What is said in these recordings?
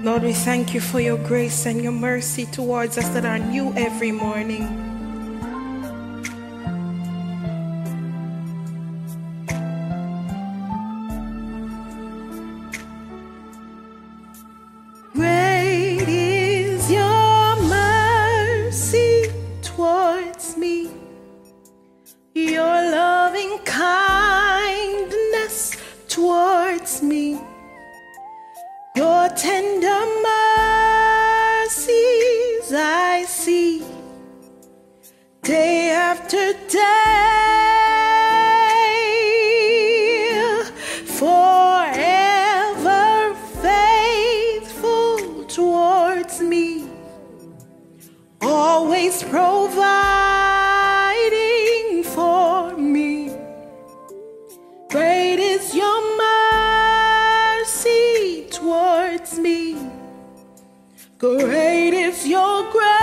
Lord, we thank you for your grace and your mercy towards us that are new every morning. Great is your mercy towards me, your loving kindness towards me. Your tender mercies I see day after day, forever faithful towards me, always providing for me. Great is your mercy towards me. Great is your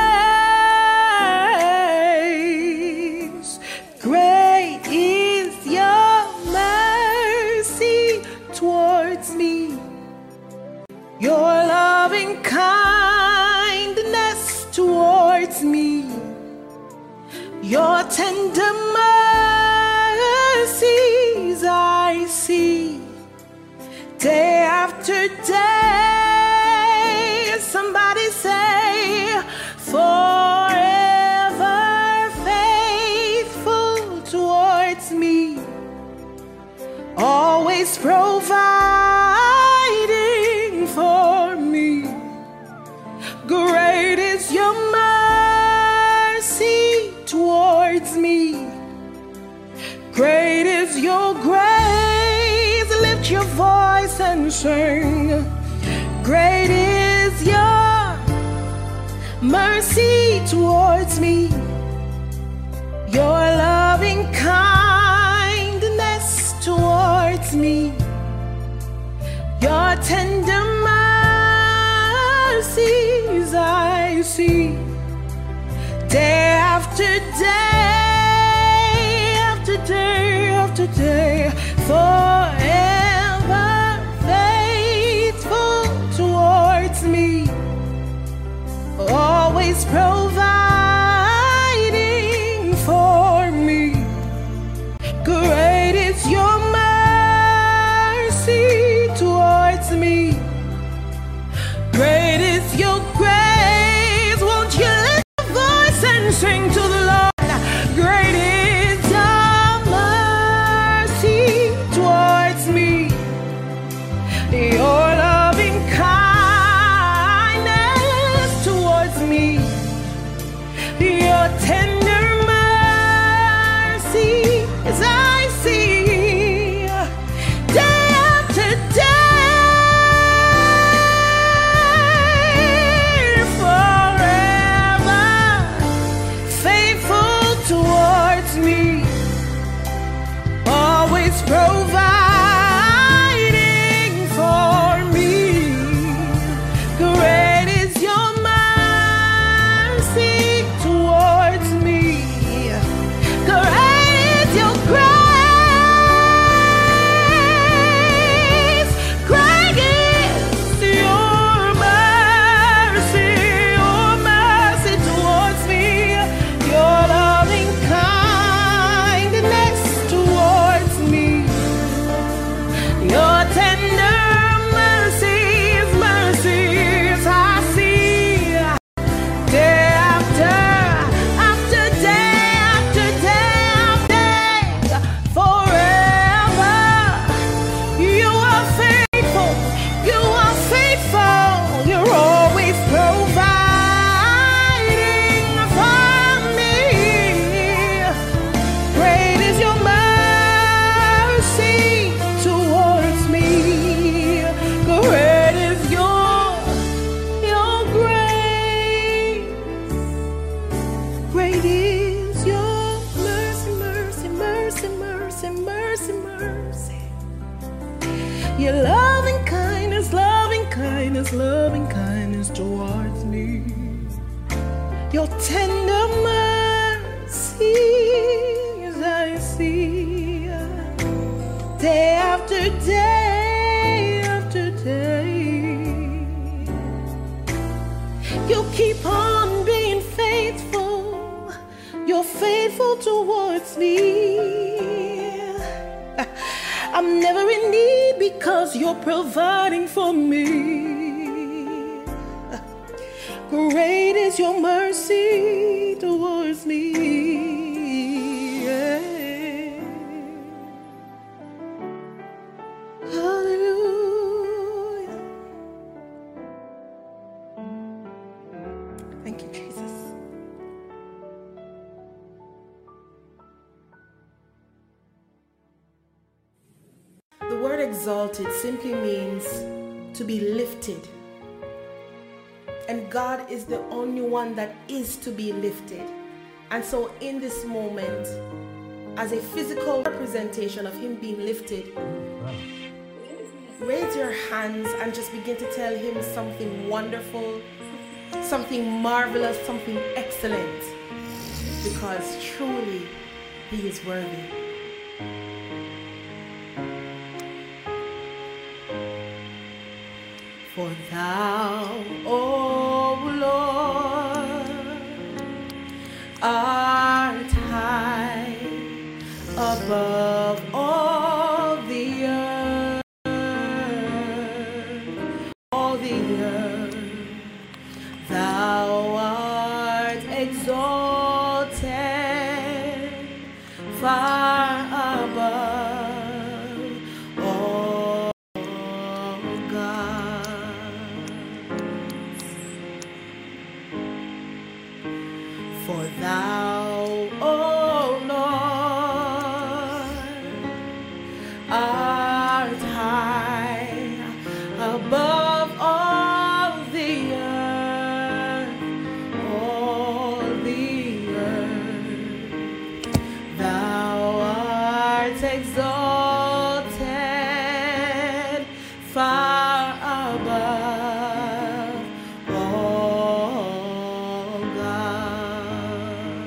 grace. Great is your mercy towards me. Your loving kindness towards me. Your tender mercies I see day after day. Somebody say, forever faithful towards me, always providing for me. Great is your mercy towards me. Great is your grace. Lift your voice and sing. Great is your mercy towards me. Your loving kindness towards me. Your tender mercies I see day after day, after day, after day, forever faithful towards me, always providing for me. Great is your mercy towards me. Great is your grace. Won't you lift your voice and sing to the Lord? Great is your mercy towards me. Your loving kindness towards me. Your tender mercy as I see day after day, forever faithful towards me, always providing for me. Great is your mercy towards me. Great is your grace. Great is your mercy towards me. Your loving kindness towards me. Your tender mercies I see day after day, after day, after day, forever. You are faithful, you are faithful, you're always providing for me. Great is your mercy towards me. Great is your grace. Great is your mercy, mercy, mercy, mercy, mercy, mercy. Your loving kindness, loving kindness, loving kindness towards me. Your tender mercies I see day after day, after day. keep on being faithful. You're faithful towards me. I'm never in need because you're providing for me. Great is your mercy towards me. Yeah. Hallelujah. Thank you, Jesus. The word exalted simply means to be lifted. And God is the only one that is to be lifted. And so in this moment, as a physical representation of him being lifted, raise your hands and just begin to tell him something wonderful, something marvelous, something excellent, because truly he is worthy. For thou, O Lord, art high above all the earth, all the earth. Thou art exalted far above all gods. For thou, O Lord, art high above all the earth, all the earth. Thou art exalted far above all gods.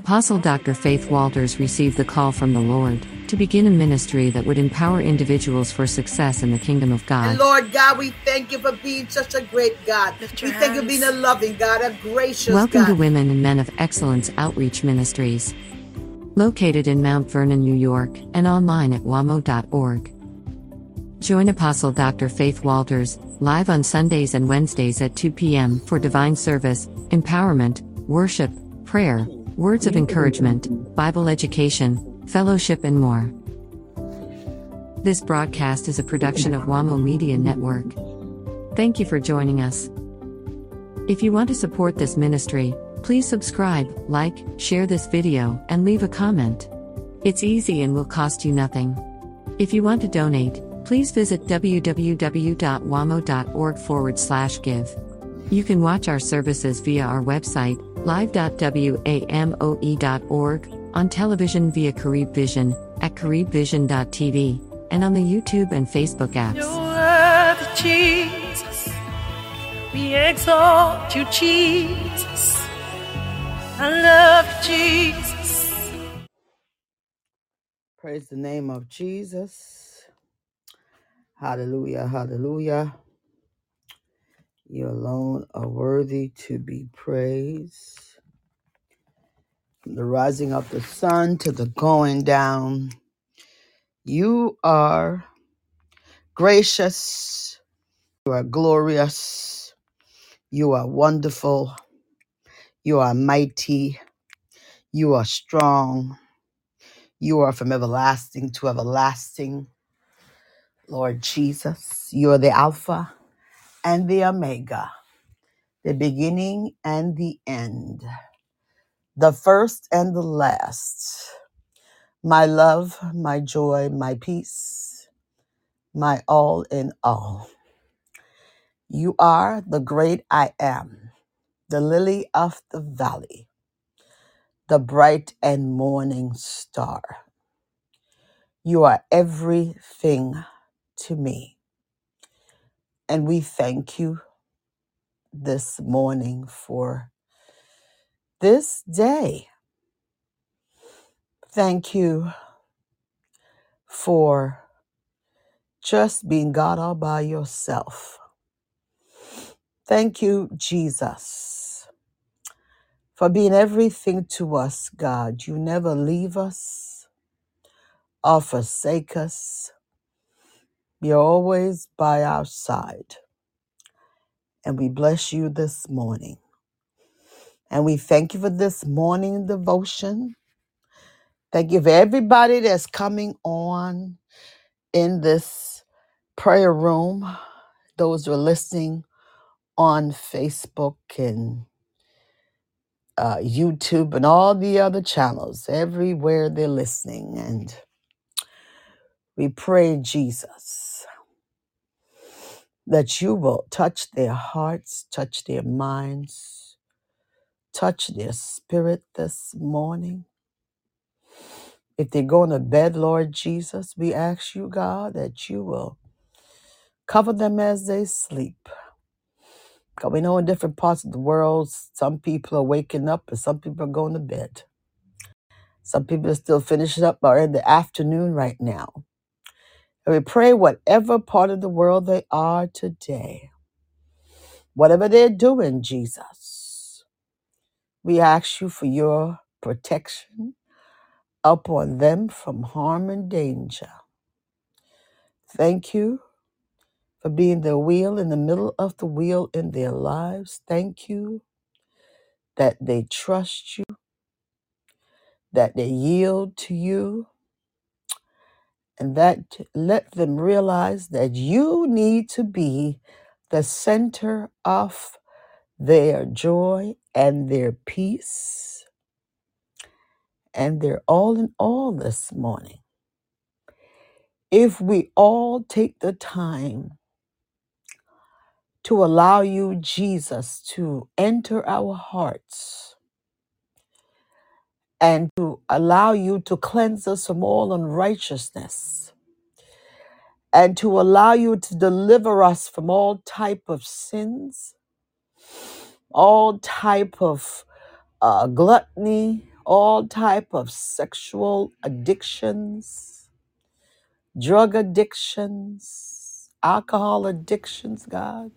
Apostle Dr. Faith Walters received the call from the Lord to begin a ministry that would empower individuals for success in the kingdom of And God. Lord God, we thank you for being such a great God. We thank you for being a loving God, a gracious Welcome to God. Women and Men of Excellence Outreach Ministries, located in Mount Vernon, New York, and online at wamo.org. Join Apostle Dr. Faith Walters live on Sundays and Wednesdays at 2 p.m. for divine service, empowerment, worship, prayer, words of encouragement, Bible education, fellowship, and more. This broadcast is a production of WAMO Media Network. Thank you for joining us. If you want to support this ministry, please subscribe, like, share this video, and leave a comment. It's easy and will cost you nothing. If you want to donate, please visit www.wamo.org/give. You can watch our services via our website, live.wamo.org, on television via Carib Vision, at caribvision.tv, and on the YouTube and Facebook apps. You're worthy, Jesus. We exalt you, Jesus. I love you, Jesus. Praise the name of Jesus. Hallelujah, hallelujah. You alone are worthy to be praised. From the rising of the sun to the going down, you are gracious. You are glorious. You are wonderful. You are mighty. You are strong. You are from everlasting to everlasting. Lord Jesus, you are the Alpha and the Omega, the beginning and the end, the first and the last. My love, my joy, my peace, my all in all. You are the great I am, the lily of the valley, the bright and morning star. You are everything to me. And we thank you this morning for this day. Thank you for just being God all by yourself. Thank you, Jesus, for being everything to us, God. You never leave us or forsake us. You're always by our side. And we bless you this morning. And we thank you for this morning devotion. Thank you for everybody that's coming on in this prayer room, those who are listening on Facebook and YouTube and all the other channels, everywhere they're listening. And we pray, Jesus, that you will touch their hearts, touch their minds, touch their spirit this morning. If they're going to bed, Lord Jesus, we ask you, God, that you will cover them as they sleep. God, we know in different parts of the world, some people are waking up and some people are going to bed. Some people are still finishing up or in the afternoon right now. And we pray whatever part of the world they are today, whatever they're doing, Jesus, we ask you for your protection upon them from harm and danger. Thank you for being the wheel in the middle of the wheel in their lives. Thank you that they trust you, that they yield to you, and that let them realize that you need to be the center of their joy and their peace and their all in all this morning. If we all take the time to allow you, Jesus, to enter our hearts and to allow you to cleanse us from all unrighteousness and to allow you to deliver us from all type of sins, all type of gluttony, all type of sexual addictions, drug addictions, alcohol addictions, God,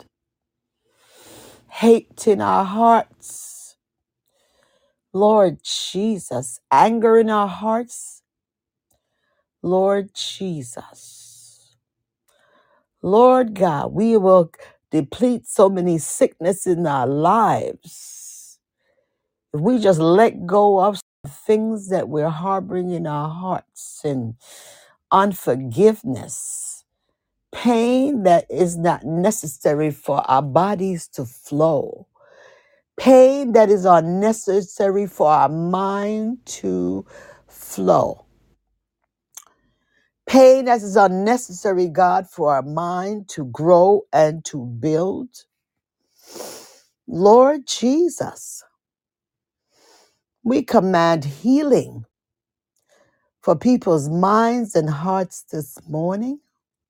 hate in our hearts, Lord Jesus, anger in our hearts, Lord Jesus. Lord God, we will deplete so many sickness in our lives. If we just let go of things that we're harboring in our hearts and unforgiveness, pain that is not necessary for our bodies to flow, pain that is unnecessary for our mind to flow, pain that is unnecessary, God, for our mind to grow and to build. Lord Jesus, we command healing for people's minds and hearts this morning.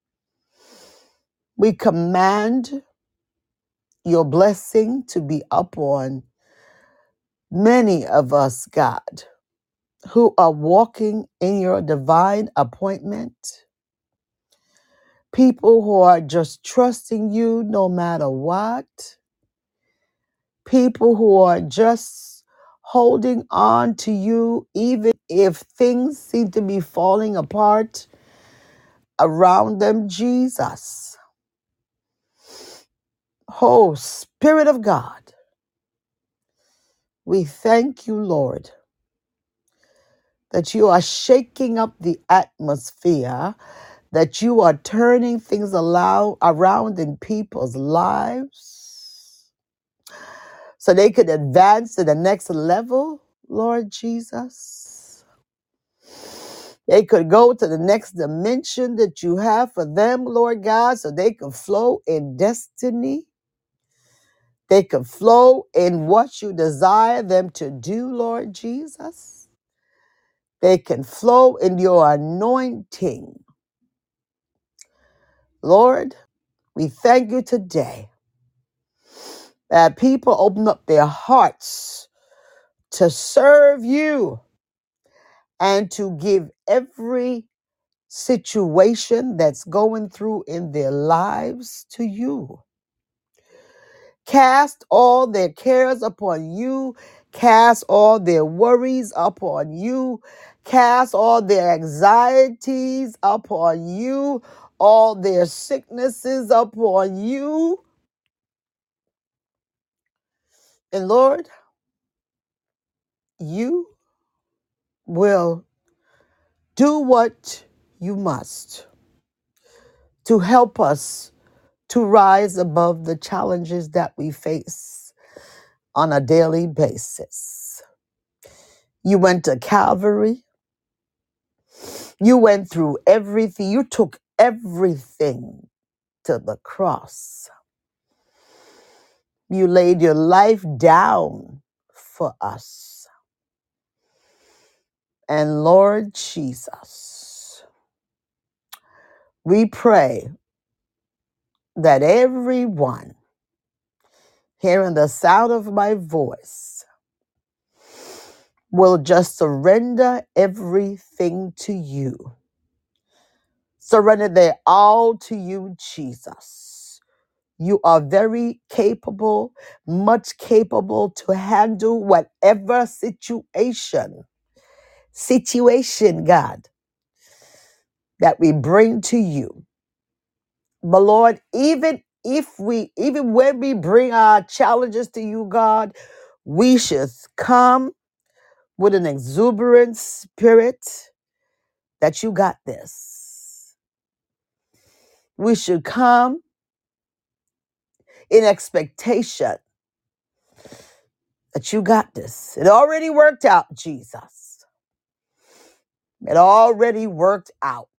We command your blessing to be upon many of us, God, who are walking in your divine appointment. People who are just trusting you no matter what. People who are just holding on to you even if things seem to be falling apart around them, Jesus. Oh, Spirit of God, we thank you, Lord, that you are shaking up the atmosphere, that you are turning things around in people's lives so they could advance to the next level, Lord Jesus. They could go to the next dimension that you have for them, Lord God, so they could flow in destiny. They could flow in what you desire them to do, Lord Jesus. They can flow in your anointing. Lord, we thank you today that people open up their hearts to serve you and to give every situation that's going through in their lives to you. Cast all their cares upon you. Cast all their worries upon you. Cast all their anxieties upon you. All their sicknesses upon you. And Lord, you will do what you must to help us to rise above the challenges that we face on a daily basis. You went to Calvary. You went through everything. You took everything to the cross. You laid your life down for us. And Lord Jesus, we pray that everyone hearing the sound of my voice will just surrender everything to you. Surrender their all to you, Jesus. You are very capable, much capable to handle whatever situation, God, that we bring to you. But Lord, even when we bring our challenges to you, God, we should come with an exuberant spirit that you got this. We should come in expectation that you got this. It already worked out, Jesus. It already worked out.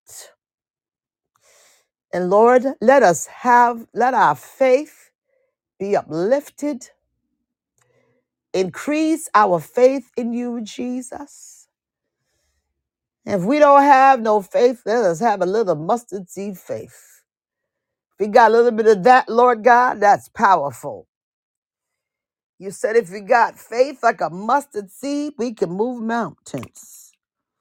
And Lord, let our faith be uplifted. Increase our faith in you, Jesus. If we don't have no faith, let us have a little mustard seed faith. If we got a little bit of that, Lord God, that's powerful. You said if we got faith like a mustard seed, we can move mountains.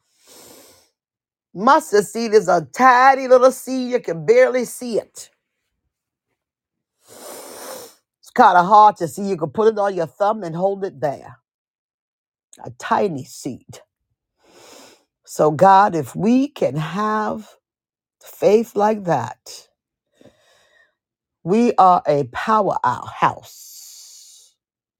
Mustard seed is a tiny little seed. You can barely see it. It's kind of hard to see. You can put it on your thumb and hold it there. A tiny seed. So God, if we can have faith like that, we are a powerhouse.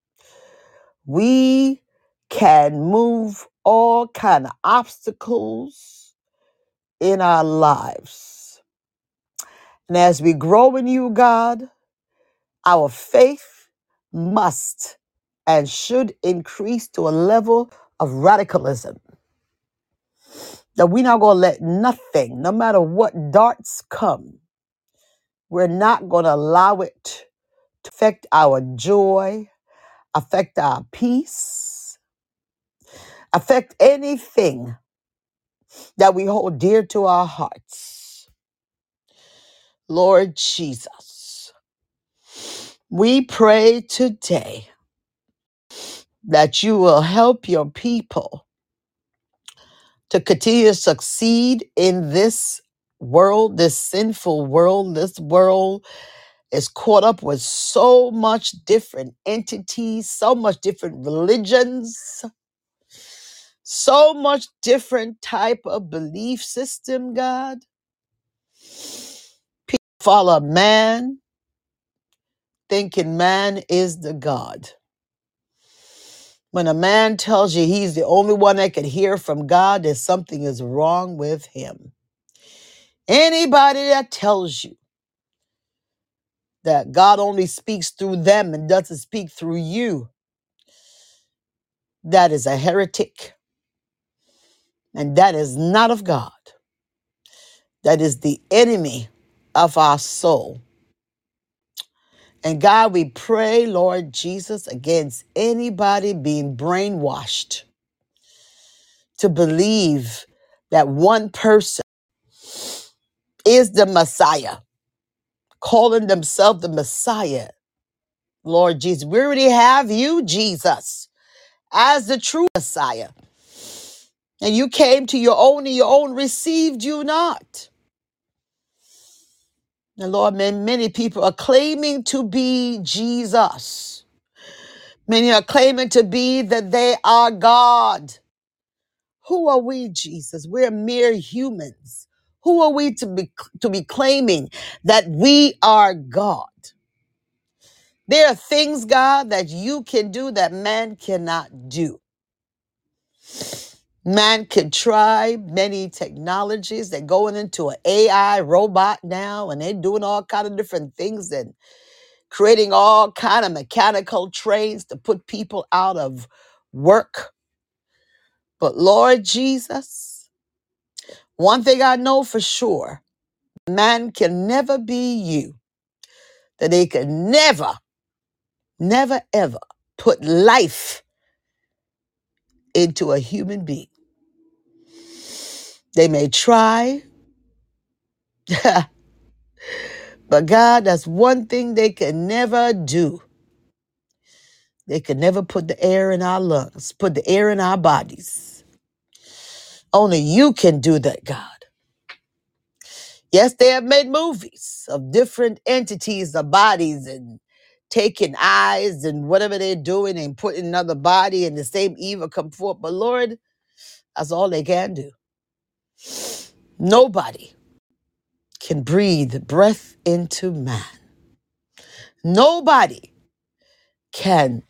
We can move all kind of obstacles in our lives. And as we grow in you, God, our faith must and should increase to a level of radicalism. That we're not going to let nothing, no matter what darts come, we're not going to allow it to affect our joy, affect our peace, affect anything that we hold dear to our hearts. Lord Jesus, we pray today that you will help your people to continue to succeed in this world, this sinful world. This world is caught up with so much different entities, so much different religions, so much different type of belief system, God. People follow man, thinking man is the God. When a man tells you he's the only one that can hear from God, that something is wrong with him. Anybody that tells you that God only speaks through them and doesn't speak through you, that is a heretic. And that is not of God. That is the enemy of our soul. And God, we pray, Lord Jesus, against anybody being brainwashed to believe that one person is the Messiah, calling themselves the Messiah. Lord Jesus, we already have you, Jesus, as the true Messiah. And you came to your own, and your own received you not. And Lord, many people are claiming to be Jesus. Many are claiming to be that they are God. Who are we, Jesus? We're mere humans. Who are we to be claiming that we are God? There are things, God, that you can do that man cannot do. Man can try many technologies. They're going into an AI robot now, and they're doing all kind of different things and creating all kind of mechanical trains to put people out of work. But Lord Jesus, one thing I know for sure, man can never be you. That they can never, never, ever put life into a human being. They may try, but God, that's one thing they can never do. They can never put the air in our lungs, put the air in our bodies. Only you can do that, God. Yes, they have made movies of different entities, the bodies, and taking eyes and whatever they're doing and putting another body and the same evil come forth. But Lord, that's all they can do. Nobody can breathe breath into man. Nobody can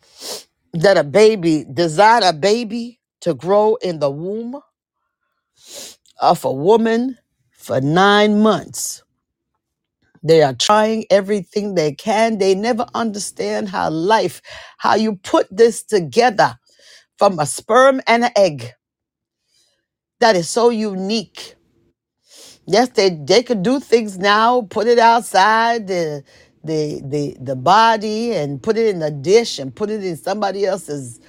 design a baby to grow in the womb of a woman for 9 months. They are trying everything they can. They never understand how you put this together from a sperm and an egg. That is so unique. Yes, they could do things now, put it outside the body and put it in a dish and put it in somebody else's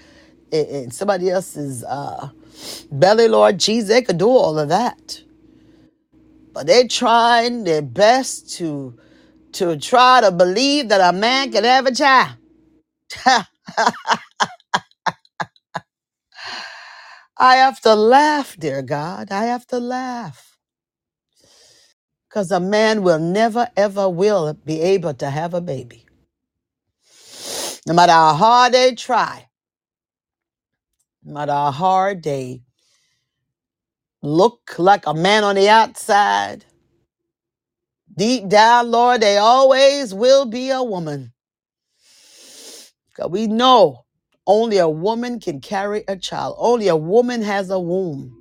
belly, Lord Jesus. They could do all of that. But they're trying their best to try to believe that a man can have a child. I have to laugh, dear God. I have to laugh. Because a man will never, ever will be able to have a baby. No matter how hard they try, no matter how hard they look like a man on the outside, deep down, Lord, they always will be a woman. Because we know only a woman can carry a child. Only a woman has a womb.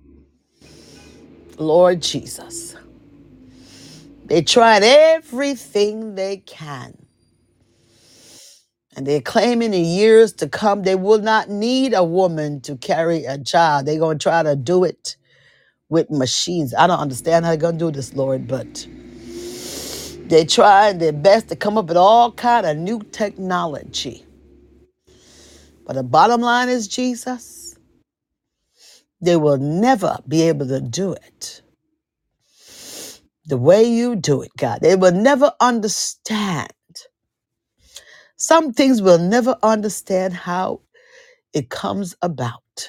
Lord Jesus. They tried everything they can. And they're claiming in years to come they will not need a woman to carry a child. They're going to try to do it with machines. I don't understand how they're going to do this, Lord, but they try their best to come up with all kind of new technology. But the bottom line is, Jesus, they will never be able to do it the way you do it, God. They will never understand. Some things we'll never understand how it comes about.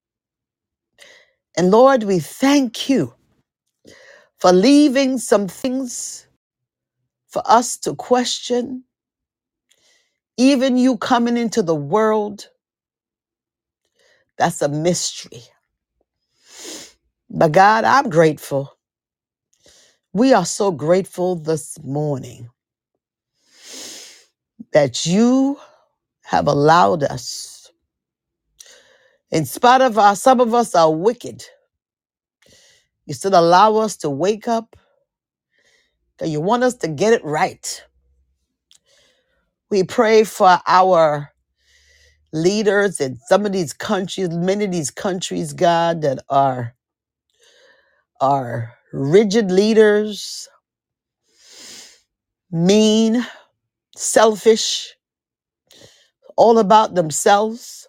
And Lord, we thank you for leaving some things for us to question. Even you coming into the world, that's a mystery. But God, I'm grateful. We are so grateful this morning that you have allowed us, in spite of some of us are wicked, you still allow us to wake up, that you want us to get it right. We pray for our leaders in some of these countries, many of these countries, God, that are rigid leaders, mean, selfish, all about themselves.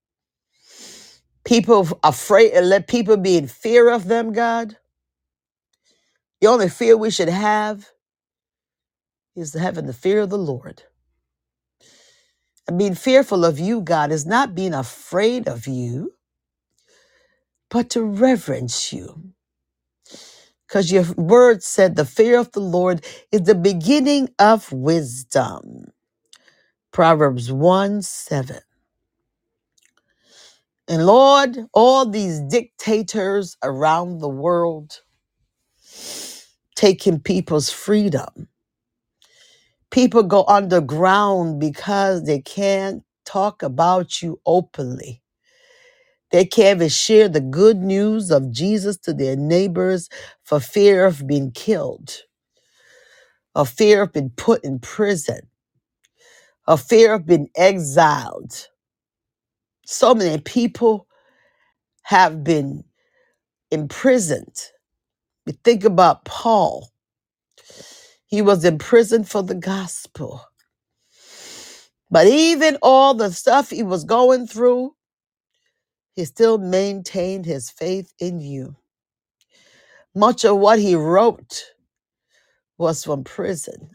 People afraid and let people be in fear of them, God. The only fear we should have is having the fear of the Lord. And being fearful of you, God, is not being afraid of you, but to reverence you. Because your word said the fear of the Lord is the beginning of wisdom. Proverbs 1:7. And Lord, all these dictators around the world taking people's freedom. People go underground because they can't talk about you openly. They can't even share the good news of Jesus to their neighbors for fear of being killed, or fear of being put in prison, or fear of being exiled. So many people have been imprisoned. You think about Paul. He was in prison for the gospel. But even all the stuff he was going through, he still maintained his faith in you. Much of what he wrote was from prison,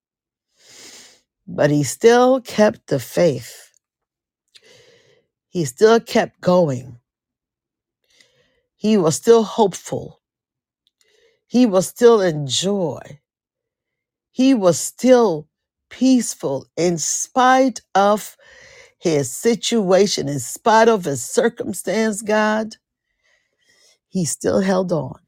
but he still kept the faith. He still kept going. He was still hopeful. He was still in joy. He was still peaceful in spite of his situation, in spite of his circumstance, God. He still held on.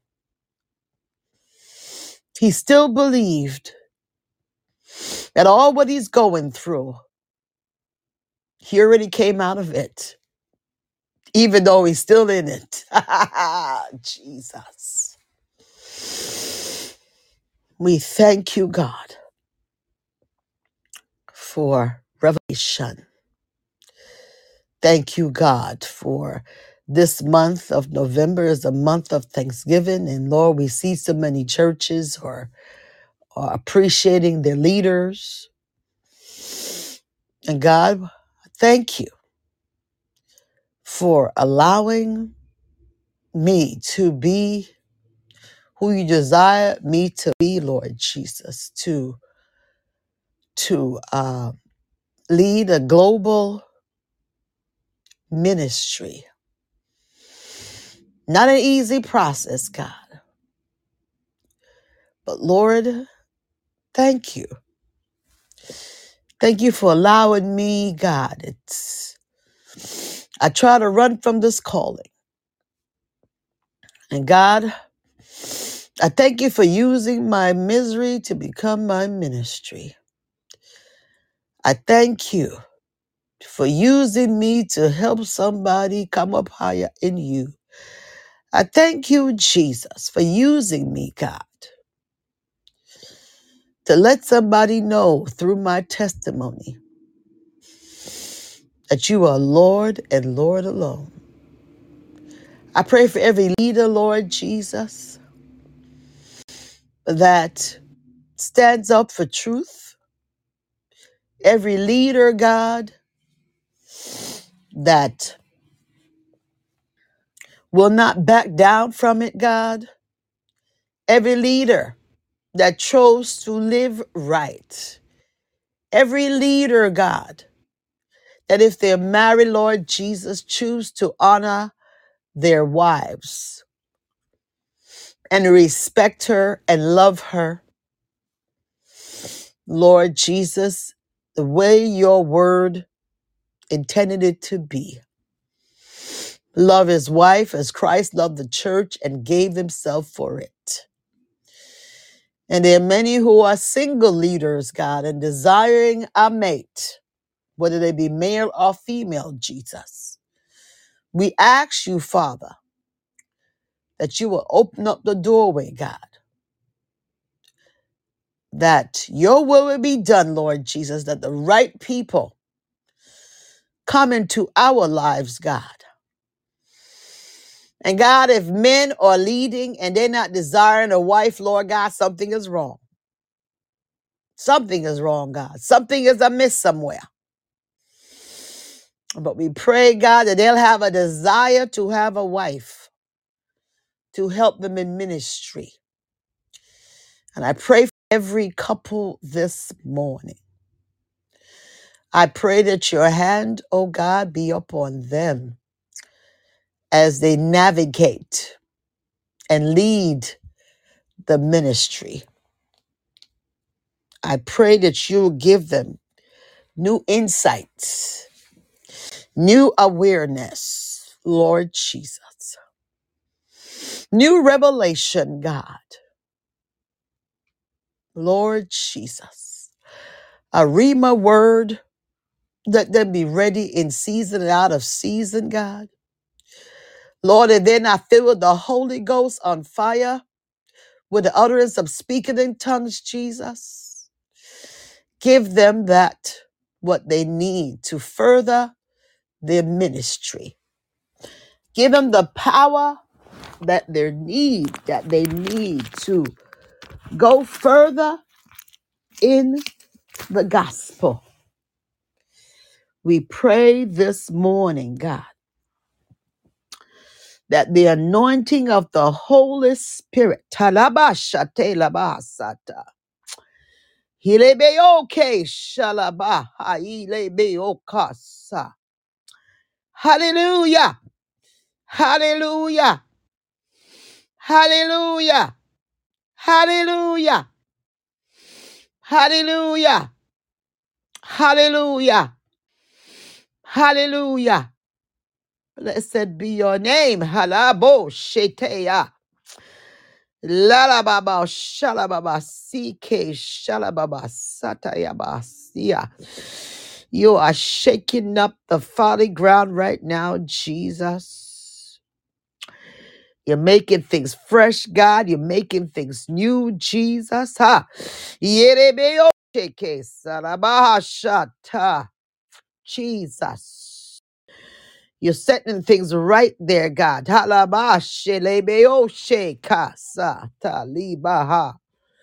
He still believed that all what he's going through, he already came out of it, even though he's still in it. Jesus. We thank you, God, for revelation. Thank you, God, for this month of November is a month of Thanksgiving. And Lord, we see so many churches are appreciating their leaders. And God, thank you for allowing me to be who you desire me to be, Lord Jesus, to lead a global ministry. Not an easy process, God. But Lord, thank you. Thank you for allowing me, God. I try to run from this calling. And God, I thank you for using my misery to become my ministry. I thank you for using me to help somebody come up higher in you. I thank you, Jesus, for using me, God, to let somebody know through my testimony that you are Lord and Lord alone. I pray for every leader, Lord Jesus, that stands up for truth. Every leader, God, that will not back down from it, God. Every leader that chose to live right. Every leader, God, that if they're married, Lord Jesus, choose to honor their wives and respect her and love her. Lord Jesus, the way your word intended it to be. Love his wife as Christ loved the church and gave himself for it. And there are many who are single leaders, God, and desiring a mate, whether they be male or female, Jesus. We ask you, Father, that you will open up the doorway, God, that your will be done, Lord Jesus, that the right people come into our lives, God. And God, if men are leading and they're not desiring a wife, Lord God, something is wrong. Something is wrong, God. Something is amiss somewhere. But we pray, God, that they'll have a desire to have a wife to help them in ministry. And I pray for every couple this morning. I pray that your hand, oh God, be upon them as they navigate and lead the ministry. I pray that you will give them new insights, new awareness, Lord Jesus, new revelation, God, Lord Jesus. A Rhema word, let them be ready in season and out of season, God. Lord, if they're not filled with the Holy Ghost on fire, with the utterance of speaking in tongues, Jesus, give them that, what they need to further their ministry. Give them the power that they need to go further in the gospel. We pray this morning, God, that the anointing of the Holy Spirit, talabashatelabasata, hilebeoke shalaba, hailebeokasa. Hallelujah, hallelujah, hallelujah, hallelujah, hallelujah, hallelujah, hallelujah. Blessed be your name. Halabo sheteya. Lalababa shalababa sike shalababa satayaba sia. You are shaking up the folly ground right now, Jesus. You're making things fresh, God. You're making things new, Jesus. Ha. Yerebeo sheke salabaha shata. Jesus. You're setting things right there, God. Halabashelebeoshekasatalibaha.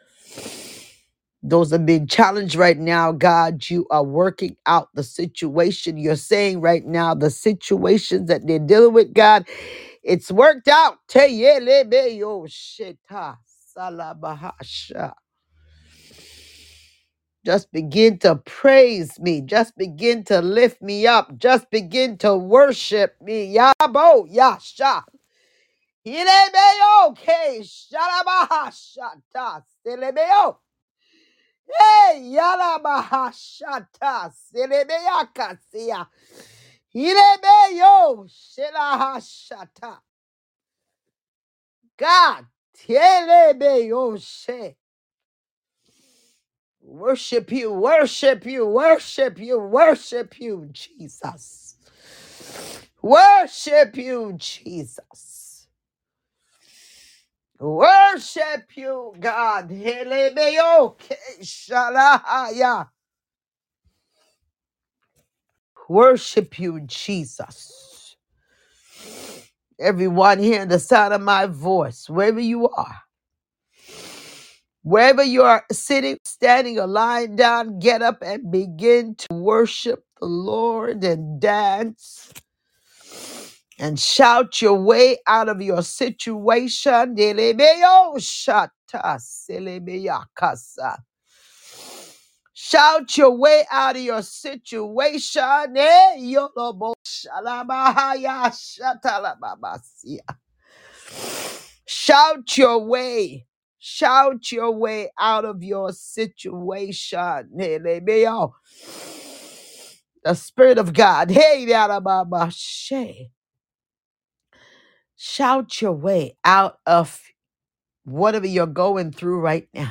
Those are being challenged right now, God. You are working out the situation. You're saying right now, the situations that they're dealing with, God, it's worked out. Teyelebeoshetasalabahasha. Just begin to praise me. Just begin to lift me up. Just begin to worship me. Yabo, yasha. Ilebeo, ke, shalabaha, shata, selebeo. Hey, yalabaha, shata, selebeya, kasia. Ilebeo, shelaha, shata. God, telebeo, she. Worship you, worship you, worship you, worship you, Jesus. Worship you, Jesus. Worship you, God. Helebeoke shalahaya. Worship you, Jesus. Everyone hearing the sound of my voice, wherever you are sitting, standing, or lying down, get up and begin to worship the Lord and dance and shout your way out of your situation. Delebeo shata selebeyakasa. Shout your way out of your situation. Yolobo shalabahaya shatalababasia. Shout your way. Shout your way out of your situation. Delebeo. The Spirit of God. Hey, yarababashe. Shout your way out of whatever you're going through right now.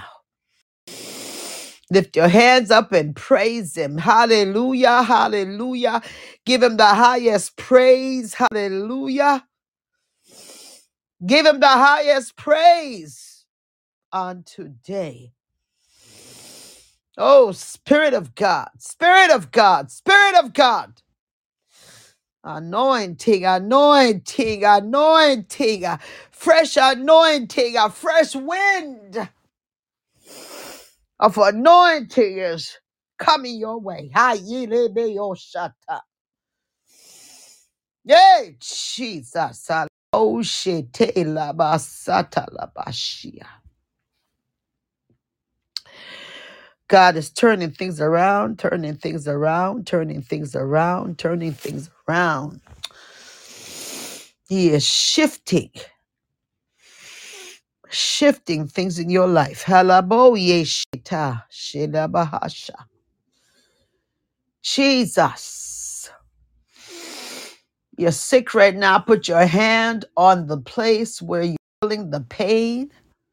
Lift your hands up and praise him. Hallelujah, hallelujah. Give him the highest praise. Hallelujah. Give him the highest praise on today. Oh, Spirit of God, Spirit of God, Spirit of God. Anointing, anointing, anointing, a fresh anointing, a fresh wind of anointing is coming your way. Ha-yi-le-be-yo-shata. Yay, Jesus. Oh, shit. God is turning things around, turning things around, turning things around, turning things around. He is shifting things in your life. Halabo yeshita shilabahasha. Jesus. You're sick right now. Put your hand on the place where you're feeling the pain.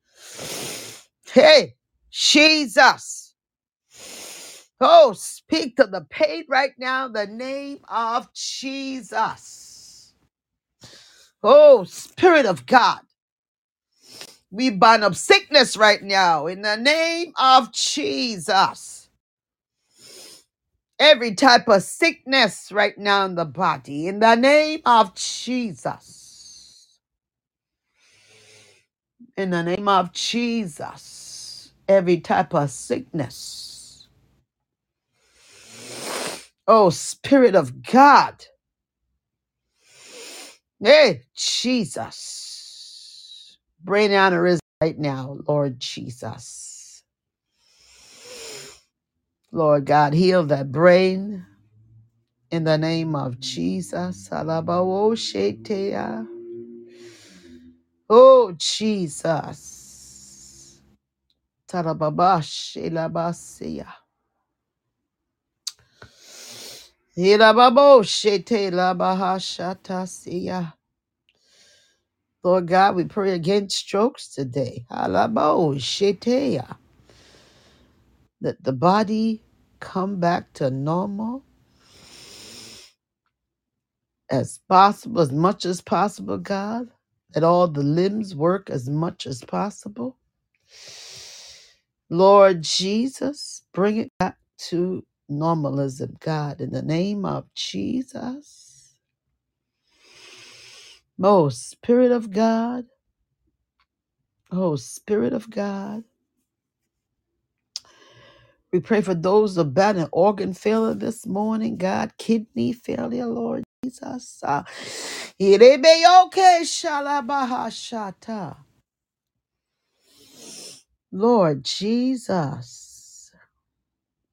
Hey, Jesus. Oh, speak to the pain right now in the name of Jesus. Oh, Spirit of God. We bind up sickness right now in the name of Jesus. Every type of sickness right now in the body in the name of Jesus. In the name of Jesus. Every type of sickness. Oh, Spirit of God. Hey, Jesus. Brain aneurysm right now, Lord Jesus. Lord God, heal that brain in the name of Jesus. Alabawoshetea. Oh, Jesus. Tarababashelabasia. Hilababoshetelabahashatasia. Lord God, we pray against strokes today. Alabawoshetea. That the body come back to normal as possible, as much as possible, God. That all the limbs work as much as possible. Lord Jesus, bring it back to normalism, God, in the name of Jesus. Oh, Spirit of God. Oh, Spirit of God. We pray for those of bad and organ failure this morning, God, kidney failure, Lord Jesus. Irebeyoke shalabahashata. Lord Jesus.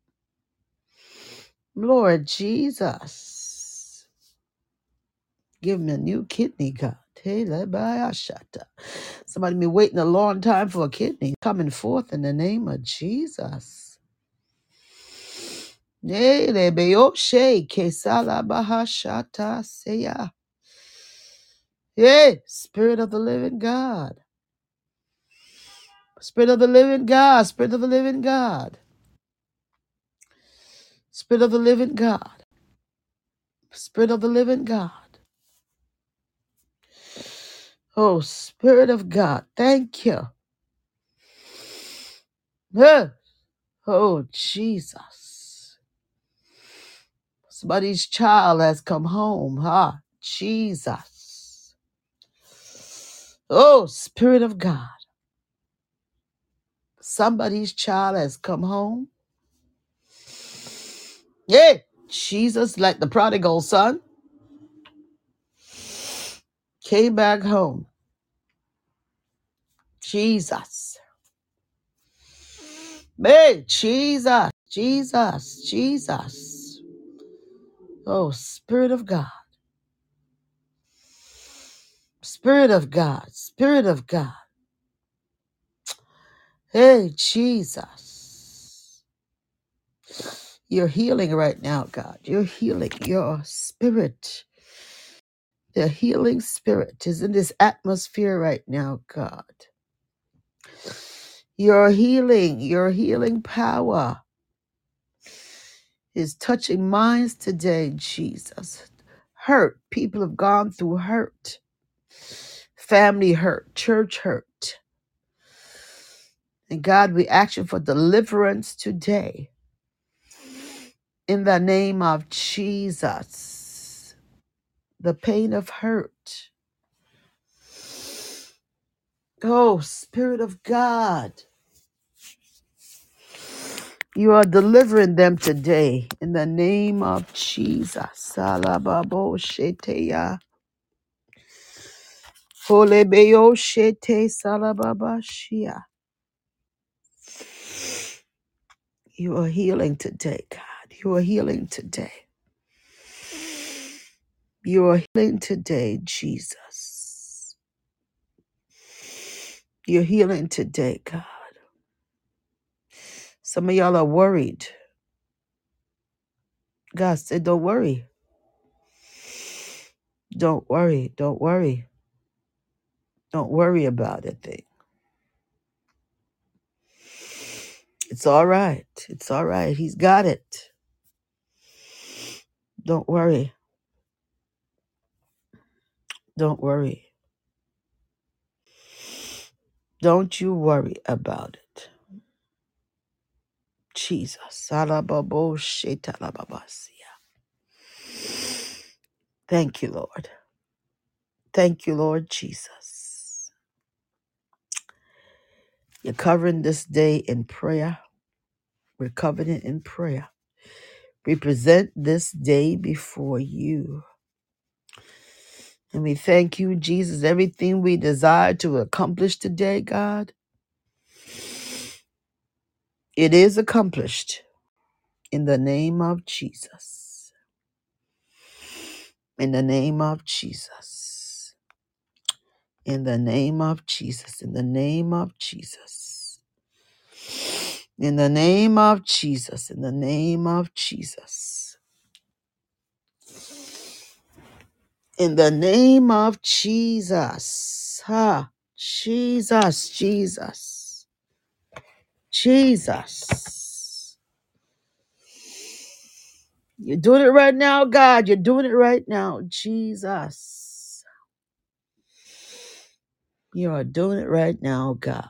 Lord Jesus, give him a new kidney, God. Hey, lebayashata. Somebody been waiting a long time for a kidney coming forth in the name of Jesus. Hey, lebeyoshe, kesalabahashata, seya. Hey, Spirit of the living God. Spirit of the living God. Spirit of the living God. Spirit of the living God. Spirit of the living God. Oh, Spirit of God. Thank you. Hey. Oh, Jesus. Somebody's child has come home, huh? Jesus. Oh, Spirit of God. Somebody's child has come home. Yeah, Jesus, like the prodigal son, came back home. Jesus. Hey, Jesus, Jesus, Jesus. Oh, Spirit of God. Spirit of God. Spirit of God. Hey, Jesus. You're healing right now, God. You're healing your spirit. The healing spirit is in this atmosphere right now, God. Your healing power is touching minds today, Jesus. Hurt. People have gone through hurt. Family hurt. Church hurt. And God, we ask you for deliverance today. In the name of Jesus. The pain of hurt. Oh, Spirit of God, you are delivering them today in the name of Jesus. Salababo sheteya. Holebeo shete salababa shia. You are healing today, God. You are healing today. You are healing today, Jesus. You're healing today, God. Some of y'all are worried. God said, don't worry. Don't worry. Don't worry. Don't worry about it. It's all right. It's all right. He's got it. Don't worry. Don't worry. Don't you worry about it. Jesus. Salababo shetalababasia. Thank you, Lord. Thank you, Lord Jesus. You're covering this day in prayer. We're covering it in prayer. We present this day before you. And we thank you, Jesus. Everything we desire to accomplish today, God, it is accomplished in the name of Jesus. In the name of Jesus. In the name of Jesus. In the name of Jesus. In the name of Jesus. In the name of Jesus. In the name of Jesus. Ha. Jesus. Jesus. Jesus. You're doing it right now, God. You're doing it right now. Jesus. You are doing it right now, God.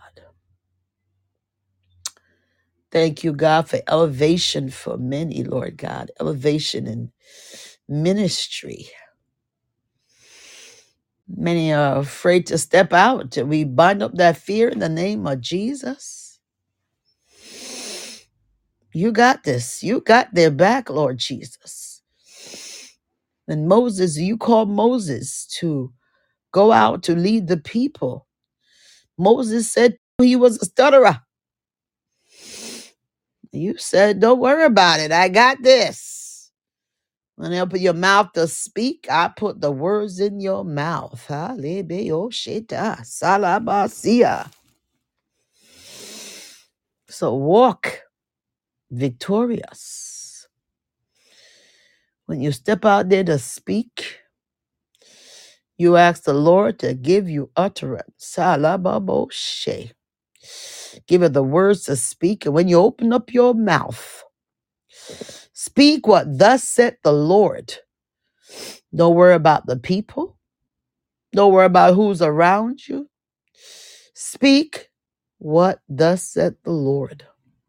Thank you, God, for elevation for many, Lord God. Elevation in ministry. Many are afraid to step out. We bind up that fear in the name of Jesus. You got this. You got their back, Lord Jesus. And Moses, you called Moses to go out to lead the people. Moses said he was a stutterer. You said, don't worry about it. I got this. When you open your mouth to speak, I put the words in your mouth. Halebeosheta, salabasia. So walk victorious. When you step out there to speak, you ask the Lord to give you utterance. Salababoshe. Give her the words to speak. And when you open up your mouth, speak what thus said the Lord. Don't worry about the people. Don't worry about who's around you. Speak what thus said the Lord.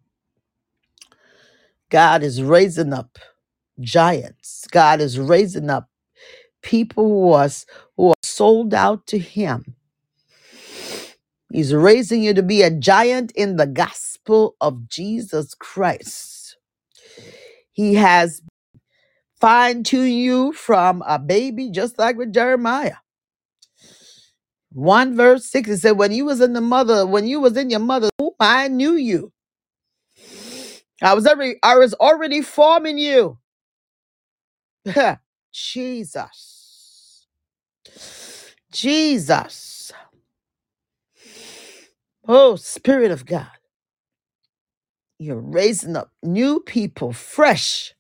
God is raising up giants. God is raising up people who are sold out to him. He's raising you to be a giant in the gospel of Jesus Christ. He has fine-tuned you from a baby, just like with Jeremiah. 1 verse 6, it said, when you was in your mother's womb, I knew you. I was already forming you. Jesus. Jesus. Oh, Spirit of God. You're raising up new people, fresh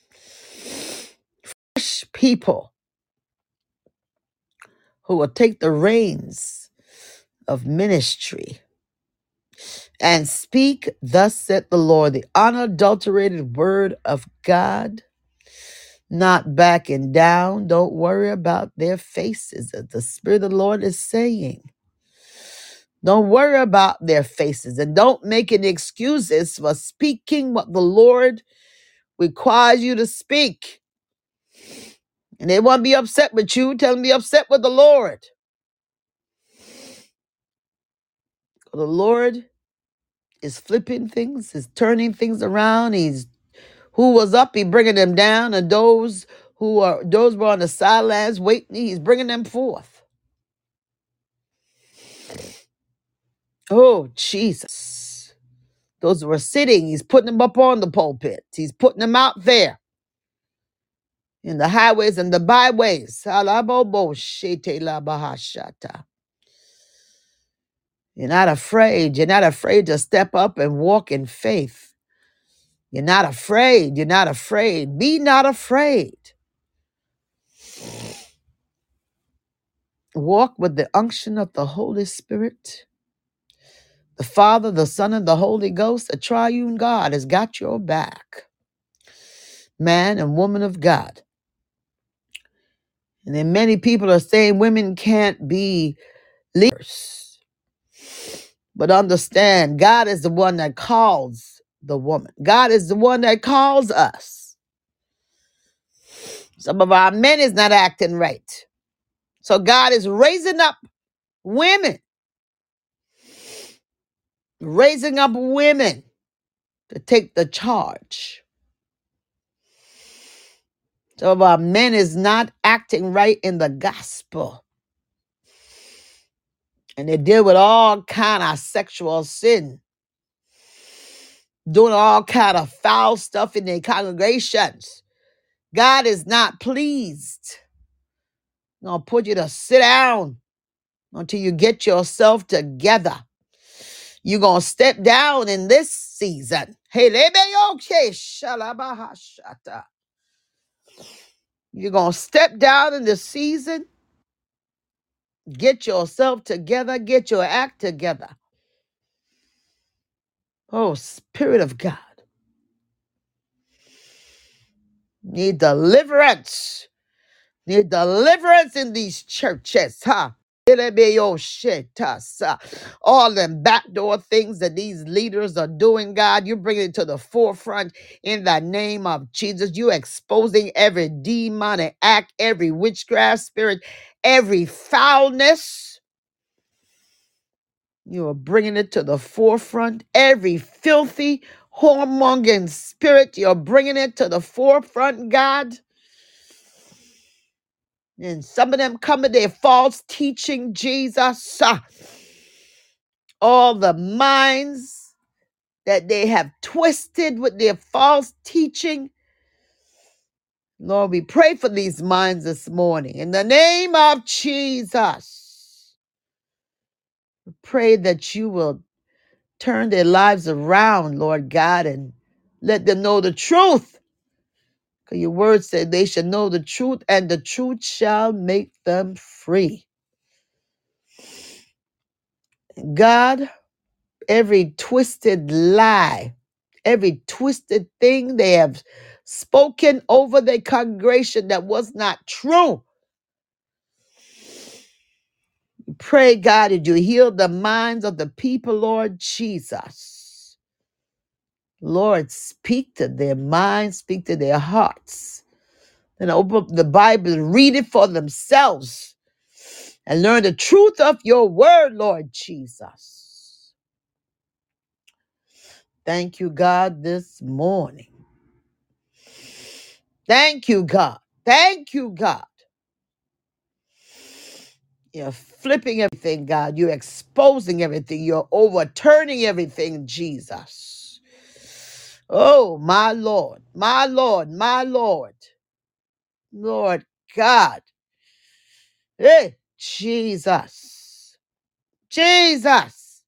people who will take the reins of ministry and speak, thus said the Lord, the unadulterated word of God, not backing down. Don't worry about their faces, as the Spirit of the Lord is saying. Don't worry about their faces and don't make any excuses for speaking what the Lord requires you to speak. And they won't be upset with you. Tell them to be upset with the Lord. The Lord is flipping things, is turning things around. He's who was up, he bringing them down, and those were on the sidelines waiting, he's bringing them forth. Oh, Jesus. Those who were sitting, he's putting them up on the pulpit. He's putting them out there in the highways and the byways. Alabobo-shete-la-bahashata. You're not afraid. You're not afraid to step up and walk in faith. You're not afraid. You're not afraid. Be not afraid. Walk with the unction of the Holy Spirit. The Father, the Son, and the Holy Ghost, the triune God, has got your back. Man and woman of God. And then many people are saying women can't be leaders. But understand, God is the one that calls the woman. God is the one that calls us. Some of our men is not acting right. So God is raising up women. Raising up women to take the charge. Some of our men is not acting right in the gospel. And they deal with all kind of sexual sin. Doing all kind of foul stuff in their congregations. God is not pleased. I'm going to put you to sit down until you get yourself together. You're going to step down in this season. Hey, shalabahashata. You're going to step down in the season. Get yourself together. Get your act together. Oh, Spirit of God. Need deliverance. Need deliverance in these churches, huh? All them backdoor things that these leaders are doing, God, you bring it to the forefront in the name of Jesus. You exposing every demonic act, every witchcraft spirit, every foulness. You are bringing it to the forefront. Every filthy, whoremongering spirit, you're bringing it to the forefront, God. And some of them come with their false teaching, Jesus. All the minds that they have twisted with their false teaching. Lord, we pray for these minds this morning. In the name of Jesus, we pray that you will turn their lives around, Lord God, and let them know the truth. Because your word said they should know the truth, and the truth shall make them free. God, every twisted lie, every twisted thing they have spoken over their congregation that was not true, pray, God, that you heal the minds of the people, Lord Jesus. Lord, speak to their minds, speak to their hearts. And open up the Bible and read it for themselves and learn the truth of your word, Lord Jesus. Thank you, God, this morning. Thank you, God. Thank you, God. You're flipping everything, God. You're exposing everything. You're overturning everything, Jesus. Oh, my Lord, my Lord, my Lord. Lord God. Hey, Jesus. Jesus.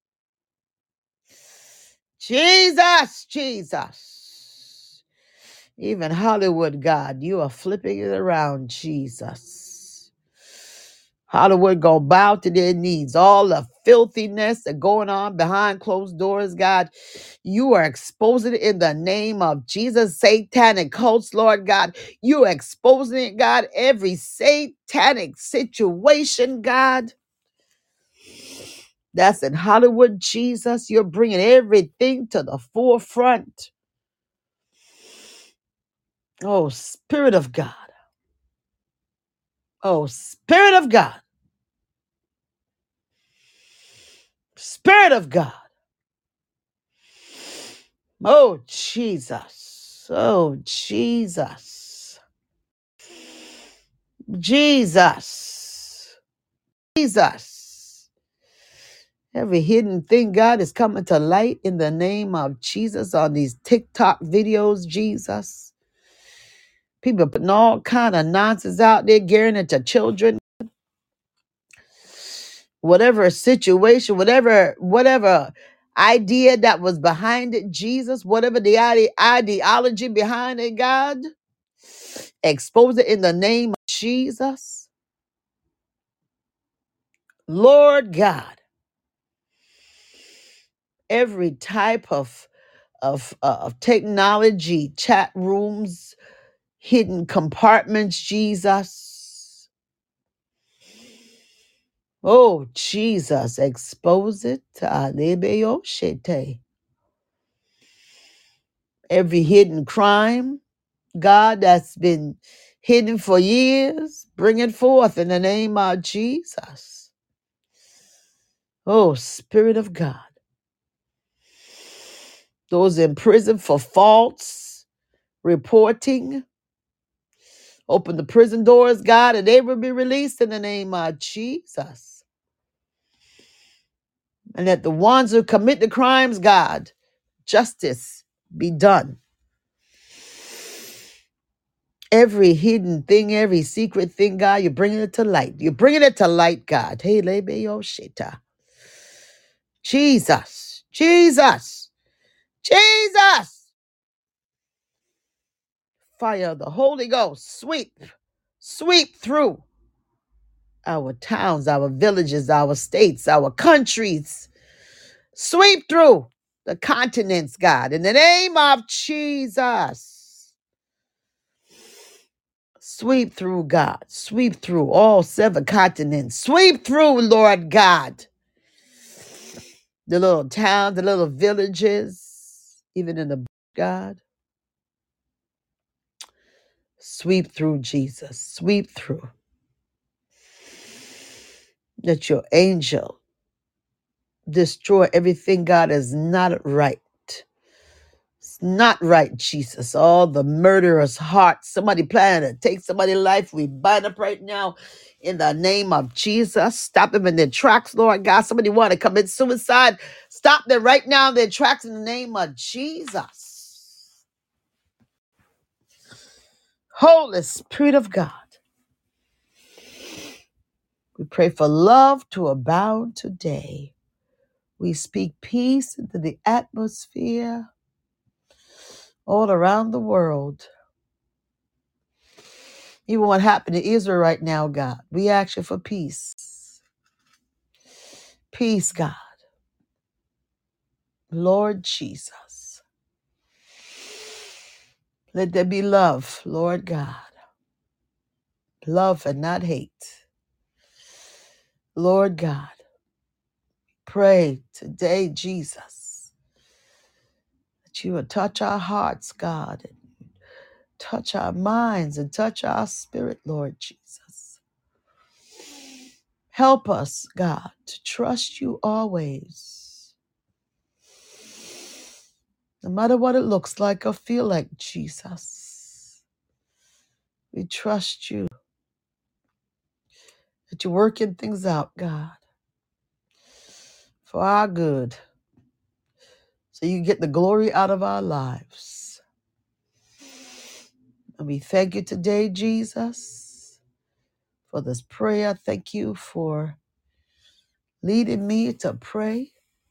Jesus. Jesus. Even Hollywood, God, you are flipping it around, Jesus. Hollywood gonna bow to their knees. All the filthiness that going on behind closed doors, God, you are exposing it in the name of Jesus. Satanic cults, Lord God, you are exposing it, God. Every satanic situation, God, that's in Hollywood, Jesus. You're bringing everything to the forefront. Oh, Spirit of God. Oh, Spirit of God. Spirit of God. Oh, Jesus. Oh, Jesus. Jesus. Jesus. Every hidden thing, God, is coming to light in the name of Jesus on these TikTok videos, Jesus. People putting all kind of nonsense out there, gearing it to children. Whatever situation, whatever idea that was behind it, Jesus, whatever the ideology behind it, God, expose it in the name of Jesus. Lord God, every type of technology, chat rooms, hidden compartments, Jesus. Oh, Jesus, expose it. Alebeyoshete. Every hidden crime, God, that's been hidden for years, bring it forth in the name of Jesus. Oh, Spirit of God. Those in prison for false reporting, open the prison doors, God, and they will be released in the name of Jesus. And that the ones who commit the crimes, God, justice be done. Every hidden thing, every secret thing, God, you're bringing it to light. You're bringing it to light, God. Hey, Lebeyoshita. Jesus, Jesus, Jesus. Fire of the Holy Ghost, sweep through our towns, our villages, our states, our countries. Sweep through the continents, God, in the name of Jesus. Sweep through, God. Sweep through all 7 continents. Sweep through, Lord God. The little towns, the little villages, even in the God. Sweep through, Jesus. Sweep through. Let your angel destroy everything, God, is not right. It's not right, Jesus. All the murderous hearts, somebody planning to take somebody's life, we bind up right now in the name of Jesus. Stop them in their tracks, Lord God. Somebody want to commit suicide, stop them right now in their tracks in the name of Jesus. Holy Spirit of God, we pray for love to abound today. We speak peace into the atmosphere all around the world. Even what happened to Israel right now, God, we ask you for peace. Peace, God. Lord Jesus. Let there be love, Lord God. Love and not hate. Lord God, pray today, Jesus, that you would touch our hearts, God, and touch our minds and touch our spirit, Lord Jesus. Help us, God, to trust you always. No matter what it looks like or feel like, Jesus, we trust you that you're working things out, God, for our good, so you get the glory out of our lives. And we thank you today, Jesus, for this prayer. Thank you for leading me to pray.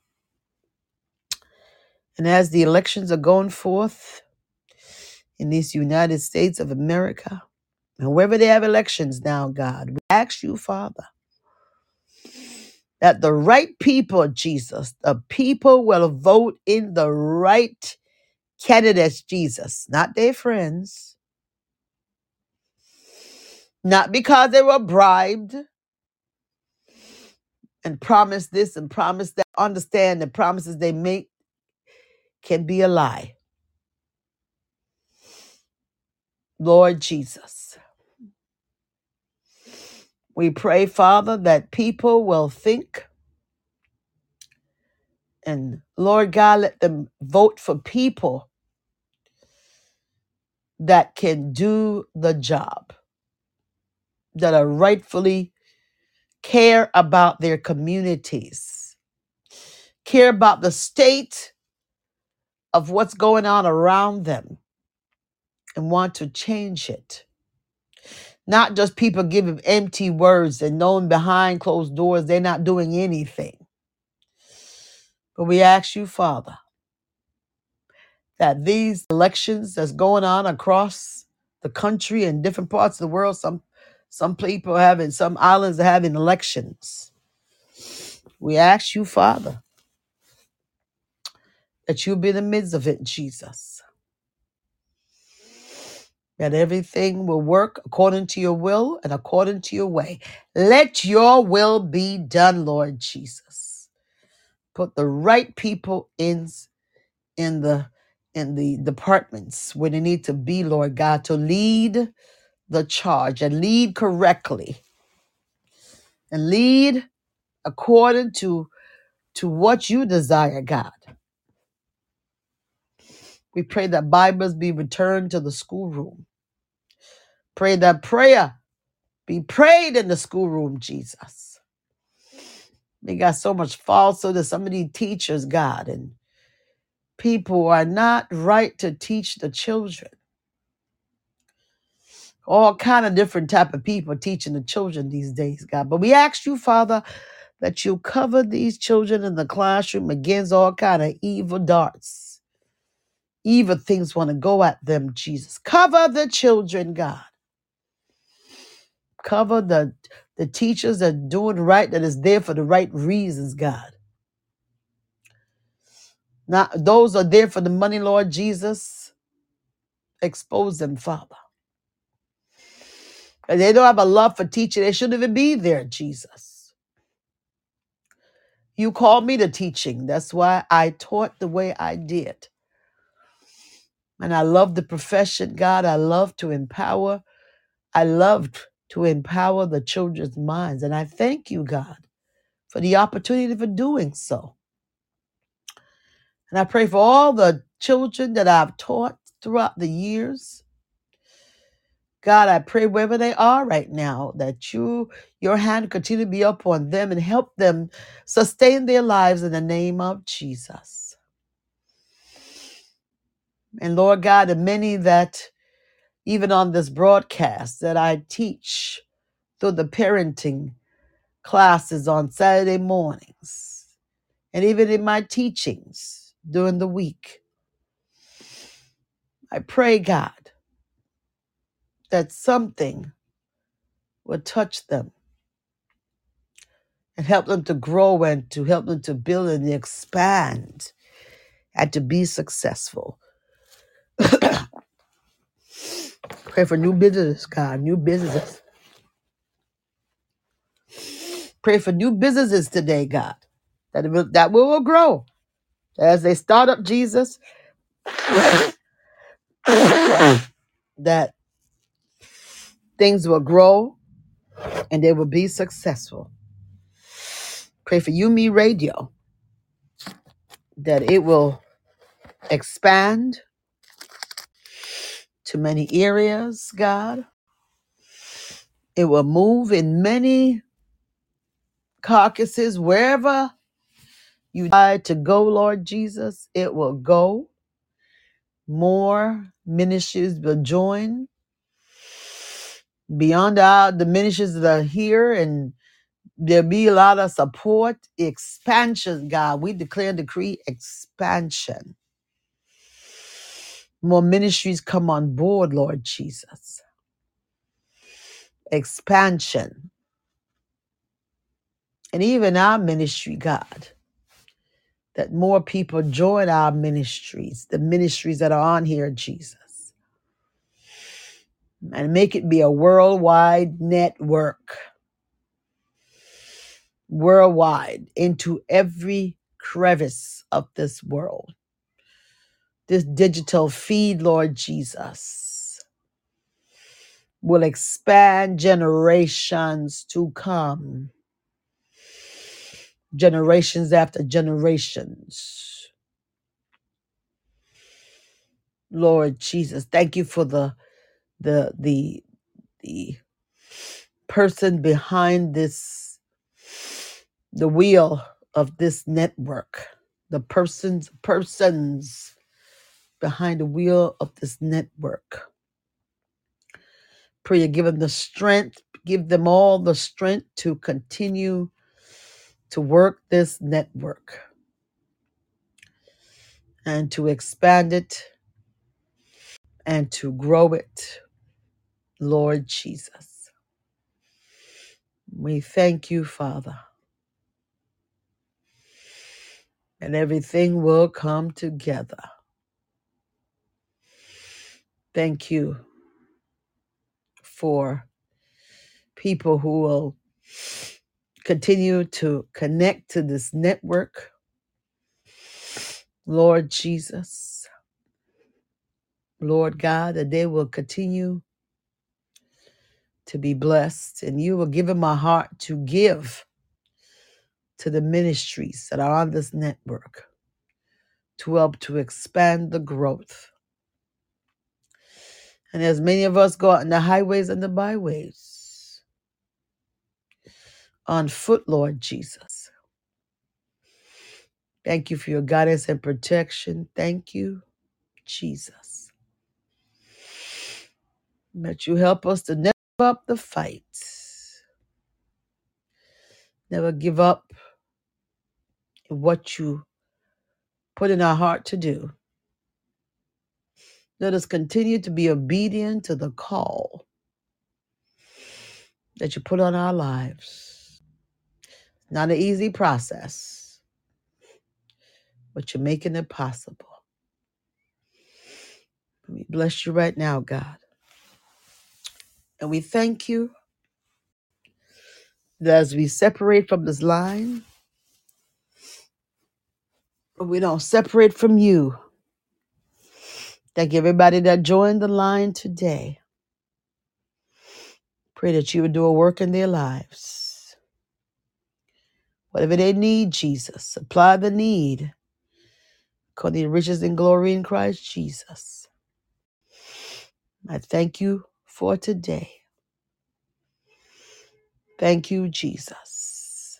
And as the elections are going forth in these United States of America, and wherever they have elections now, God, we ask you, Father, that the right people, Jesus, the people will vote in the right candidates, Jesus, not their friends, not because they were bribed and promised this and promised that. Understand the promises they make can be a lie. Lord Jesus, we pray, Father, that people will think, and Lord God, let them vote for people that can do the job, that are rightfully care about their communities, care about the state of what's going on around them, and want to change it. Not just people giving empty words and knowing behind closed doors they're not doing anything. But we ask you, Father, that these elections that's going on across the country and different parts of the world, some people some islands are having elections. We ask you, Father, that you be in the midst of it, Jesus. That everything will work according to your will and according to your way. Let your will be done, Lord Jesus. Put the right people in the departments where they need to be, Lord God, to lead the charge and lead correctly and lead according to what you desire, God. We pray that Bibles be returned to the schoolroom. Pray that prayer be prayed in the schoolroom, Jesus. They got so much falsehood that some of these teachers, God, and people are not right to teach the children. All kind of different type of people teaching the children these days, God. But we ask you, Father, that you cover these children in the classroom against all kind of evil darts. Evil things want to go at them, Jesus. Cover the children, God. Cover the teachers that are doing right, that is there for the right reasons, God. Not those are there for the money, Lord Jesus. Expose them, Father. And they don't have a love for teaching. They shouldn't even be there, Jesus. You called me to teaching. That's why I taught the way I did. And I love the profession, God. I love to empower. I loved to empower the children's minds. And I thank you, God, for the opportunity for doing so. And I pray for all the children that I've taught throughout the years. God, I pray wherever they are right now, that your hand continue to be upon them and help them sustain their lives in the name of Jesus. And Lord God, the many that even on this broadcast that I teach through the parenting classes on Saturday mornings, and even in my teachings during the week. I pray, God, that something will touch them and help them to grow and to help them to build and expand and to be successful. Pray for new businesses, God, new businesses. Pray for new businesses today, God, that will grow as they start up, Jesus, that things will grow and they will be successful. Pray for You Me Radio, that it will expand to many areas, God. It will move in many carcasses, wherever you decide to go, Lord Jesus, it will go. More ministries will join beyond the ministries that are here, and there'll be a lot of support, expansion, God. We declare and decree expansion. More ministries come on board, Lord Jesus. Expansion. And even our ministry, God, that more people join our ministries, the ministries that are on here, Jesus, and make it be a worldwide network, worldwide, into every crevice of this world. This digital feed, Lord Jesus, will expand generations to come, generations after generations. Lord Jesus, thank you for the the person behind this, the wheel of this network, the persons behind the wheel of this network. Pray you give them the strength, give them all the strength to continue to work this network and to expand it and to grow it, Lord Jesus. We thank you, Father, and everything will come together. Thank you for people who will continue to connect to this network, Lord Jesus, Lord God, that they will continue to be blessed, and you will give them a heart to give to the ministries that are on this network to help to expand the growth. And as many of us go out in the highways and the byways on foot, Lord Jesus, thank you for your guidance and protection. Thank you, Jesus, that you help us to never give up the fight, never give up in what you put in our heart to do. Let us continue to be obedient to the call that you put on our lives. Not an easy process, but you're making it possible. We bless you right now, God. And we thank you that as we separate from this line, we don't separate from you. Thank everybody that joined the line today. Pray that you would do a work in their lives. Whatever they need, Jesus, supply the need according to riches and glory in Christ Jesus. I thank you for today. Thank you, Jesus.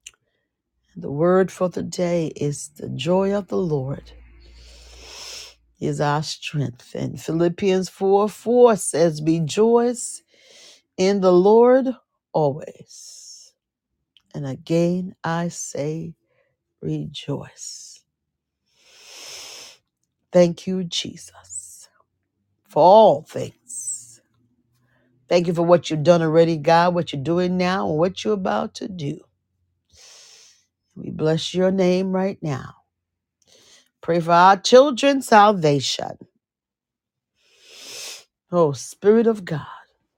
The word for today is the joy of the Lord is our strength. And Philippians 4:4 says, rejoice in the Lord always. And again I say, rejoice. Thank you, Jesus, for all things. Thank you for what you've done already, God, what you're doing now, and what you're about to do. We bless your name right now. Pray for our children's salvation. Oh, Spirit of God,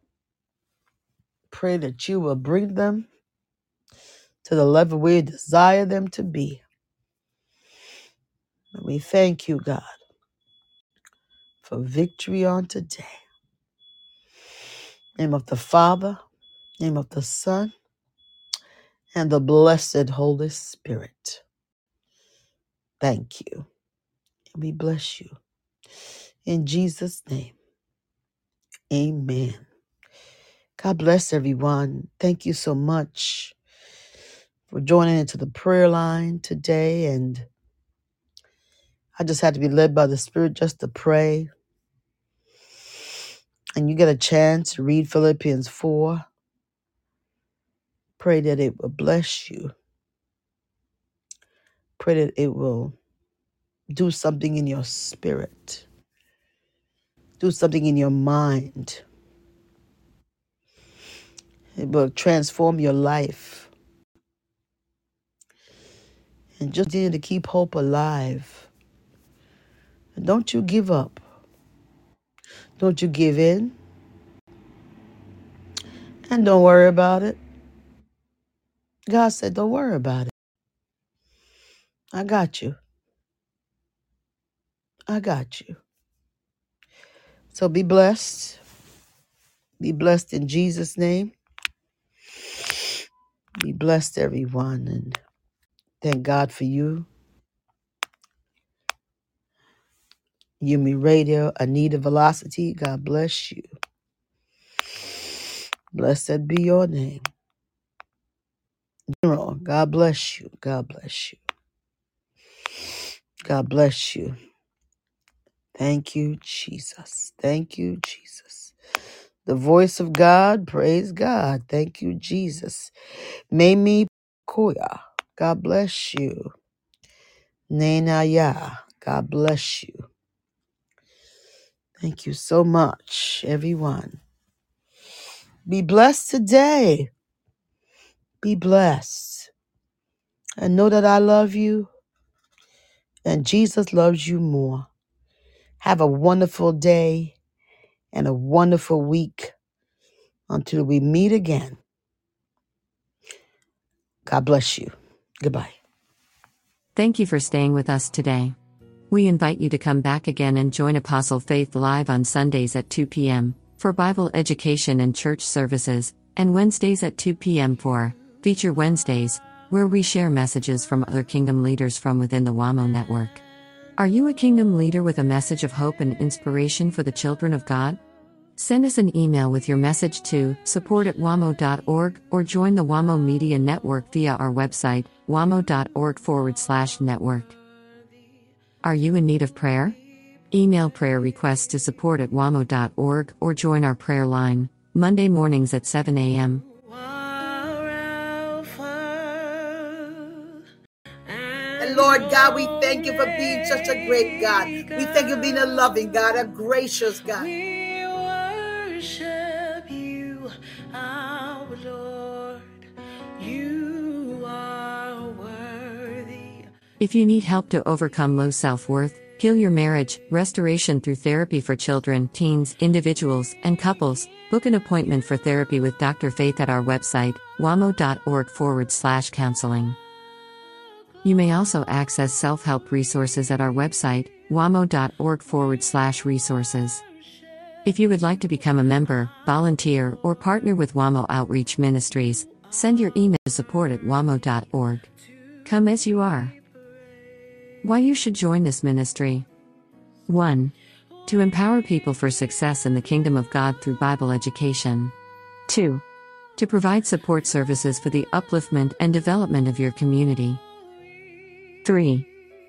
pray that you will bring them to the level we desire them to be. And we thank you, God, for victory on today. Name of the Father, name of the Son, and the blessed Holy Spirit. Thank you. And we bless you. In Jesus' name, amen. God bless everyone. Thank you so much for joining into the prayer line today. And I just had to be led by the Spirit just to pray. And you get a chance to read Philippians 4. Pray that it will bless you. Pray that it will do something in your spirit. Do something in your mind. It will transform your life. And just continue to keep hope alive. And don't you give up. Don't you give in. And don't worry about it. God said, don't worry about it. I got you. I got you. So be blessed. Be blessed in Jesus' name. Be blessed, everyone. And thank God for you. Yumi Radio, Anita Velocity, God bless you. Blessed be your name. General, God bless you. God bless you. God bless you. Thank you, Jesus. Thank you, Jesus. The voice of God, praise God. Thank you, Jesus. Mamie Koya, God bless you. Nenaya, God bless you. Thank you so much, everyone. Be blessed today. Be blessed. And know that I love you and Jesus loves you more. Have a wonderful day and a wonderful week until we meet again. God bless you. Goodbye. Thank you for staying with us today. We invite you to come back again and join Apostle Faith live on Sundays at 2 p.m. for Bible education and church services, and Wednesdays at 2 p.m. for Feature Wednesdays, where we share messages from other kingdom leaders from within the WAMO network. Are you a kingdom leader with a message of hope and inspiration for the children of God? Send us an email with your message to support@wamo.org or join the WAMO Media Network via our website, wamo.org/network. Are you in need of prayer? Email prayer requests to support@wamo.org or join our prayer line, Monday mornings at 7 a.m. And Lord God, we thank you for being such a great God. We thank you for being a loving God, a gracious God. We worship you, our Lord. You are worthy. If you need help to overcome low self-worth, heal your marriage, restoration through therapy for children, teens, individuals, and couples, book an appointment for therapy with Dr. Faith at our website, wamo.org/counseling. You may also access self-help resources at our website, wamo.org/resources. If you would like to become a member, volunteer, or partner with WAMO Outreach Ministries, send your email to support@wamo.org. Come as you are. Why you should join this ministry. 1. To empower people for success in the kingdom of God through Bible education. 2. To provide support services for the upliftment and development of your community. 3.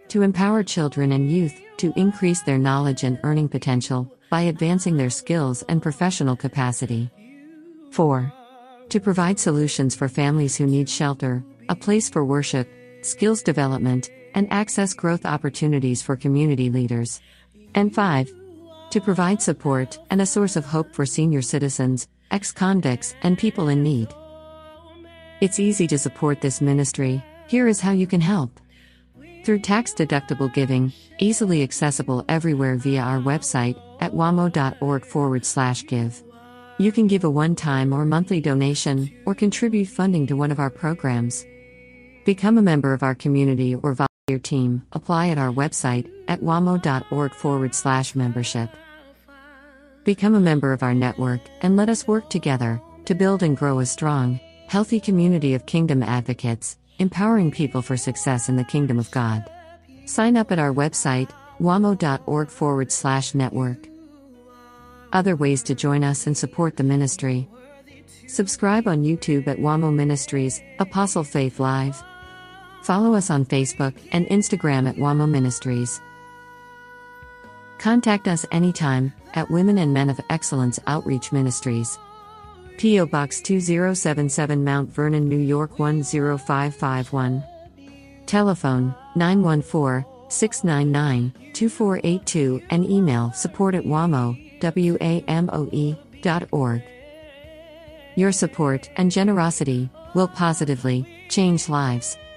to empower children and youth to increase their knowledge and earning potential by advancing their skills and professional capacity. 4. To provide solutions for families who need shelter, a place for worship, skills development, and access growth opportunities for community leaders. And 5. To provide support and a source of hope for senior citizens, ex-convicts, and people in need. It's easy to support this ministry. Here is how you can help. Through tax-deductible giving, easily accessible everywhere via our website at wamo.org/give. You can give a one-time or monthly donation, or contribute funding to one of our programs. Become a member of our community or volunteer team. Apply at our website at wamo.org/membership. Become a member of our network, and let us work together to build and grow a strong, healthy community of kingdom advocates, empowering people for success in the kingdom of God. Sign up at our website, wamo.org/network. Other ways to join us and support the ministry. Subscribe on YouTube at WAMO Ministries, Apostle Faith Live. Follow us on Facebook and Instagram at WAMO Ministries. Contact us anytime at Women and Men of Excellence Outreach Ministries. P.O. Box 2077 Mount Vernon, New York 10551. Telephone 914-699-2482 and email support@wamo.org. Your support and generosity will positively change lives.